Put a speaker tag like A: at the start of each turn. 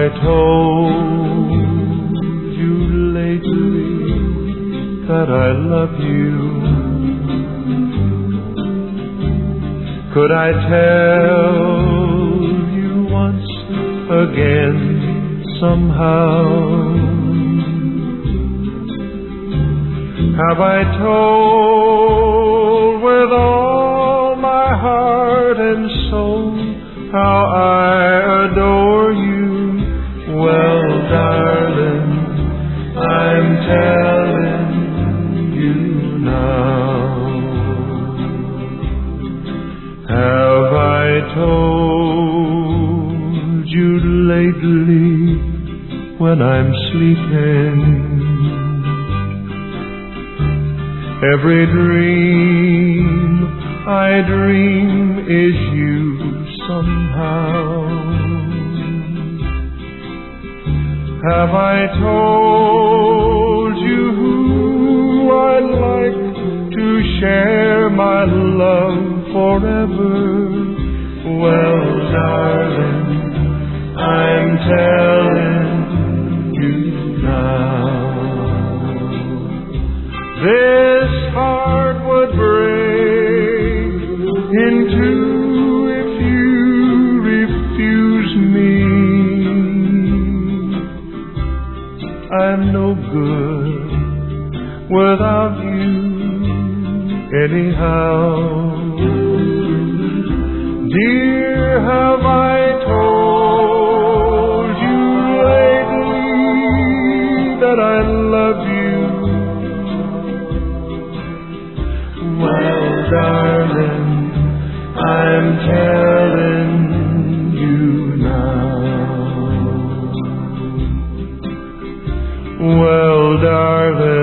A: I told you lately that I love you? Could I tell you once again somehow? Have I told with all my heart and soul how I adore you? Well, darling, I'm telling you now. Have I told you lately when I'm sleeping? Every dream I dream is you somehow. Have I told you who I'd like to share my love forever? Well, darling, I'm telling you now. This heart would break in two if you refuse me. I'm no good without you anyhow. Dear, have I told you lately that I love you? Well, darling, I'm telling you now. Well, darling,